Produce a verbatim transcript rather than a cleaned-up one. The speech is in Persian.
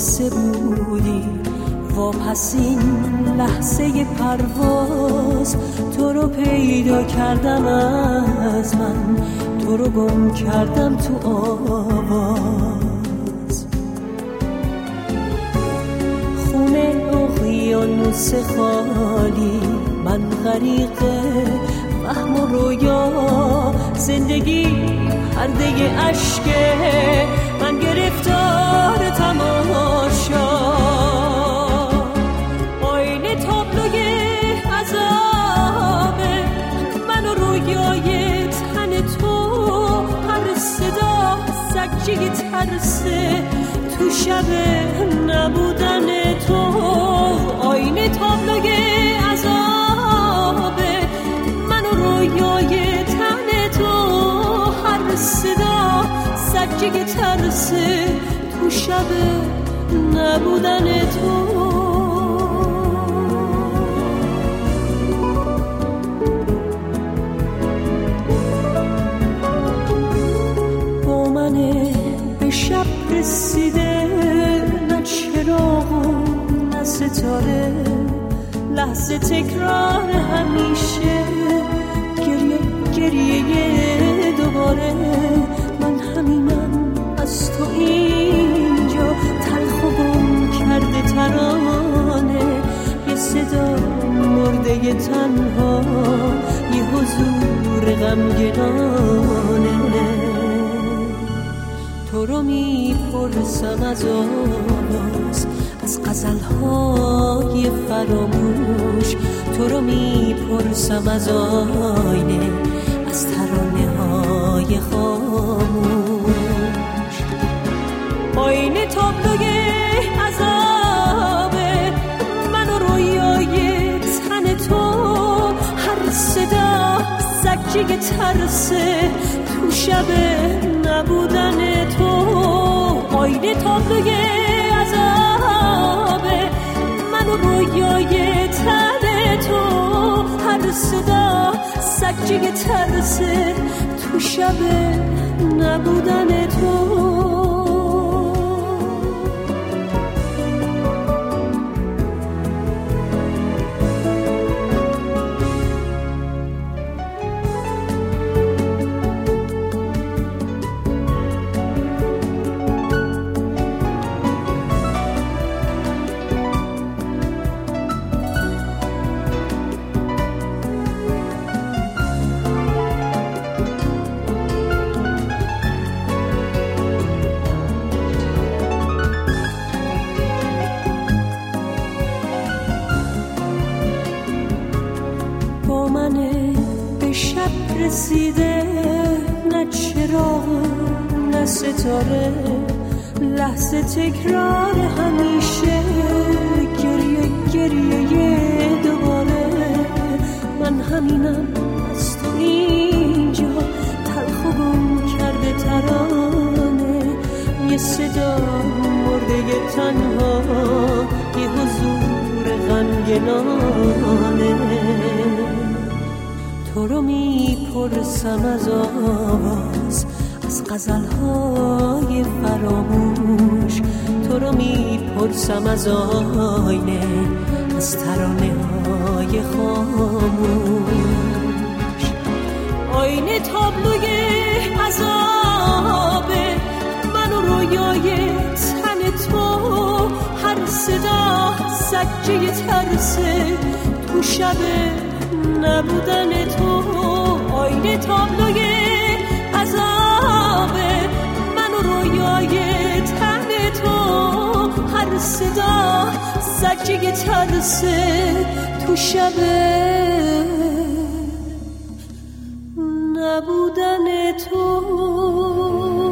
قصه بودی، واپس این لحظه پرواز تو رو پیدا کردم، از من تو رو گم کردم تو آواز. خونه اقیانوس خالی، من غریق وهم و رویا، زندگی پرده اشکه، من گرفتار تماشا. آینه تابلوی عذابه، من و رویای تن تو، هر صدا سجه ترسه تو شب نبودن تو. آینه تابلوی عذابه، من و رویای تن تو، هر صدا سجه ترسه تو شب نبودن تو. با من به شب رسیده، نه چراغ و نه ستاره، لحظه تکرار همیشه، گریه گریه دوباره. من همینم از تو اینجا، تلخ و گم کرده ترانه، یه صدا مرده تنها، یه حضور غمگنانه. تو رو میپرسم از آواز، از غزلهای فراموش، تو رو میپرسم از آینه، از ترانه های خاموش. آینه تابلوی عذابه، من و رویای تن تو، هر صدا سجه ترسه تو شب نبودن تو. آینه تابلوی عذابه، من و رویای تن تو، هر صدا سجه ترسه تو شب نبودن تو. رسیده، نه چراغ نه ستاره، لحظه تکرار همیشه، گریه گریه دوباره. من همینم از تو اینجا، تلخ و گم کرده ترانه، یه صدا مرده تنها، یه حضور غمگنانه. تو رو میپرسم از آواز، از غزلهای فراموش، تو رو میپرسم از آینه، از ترانه های خاموش. آینه تابلوی عذابه، من و رویای تن تو، هر صدا سجه ترسه تو شب نبودن تو. آینه تابلوی عذابه، من و رویای تن تو، هر صدا سجه ترسه تو شب نبودن تو.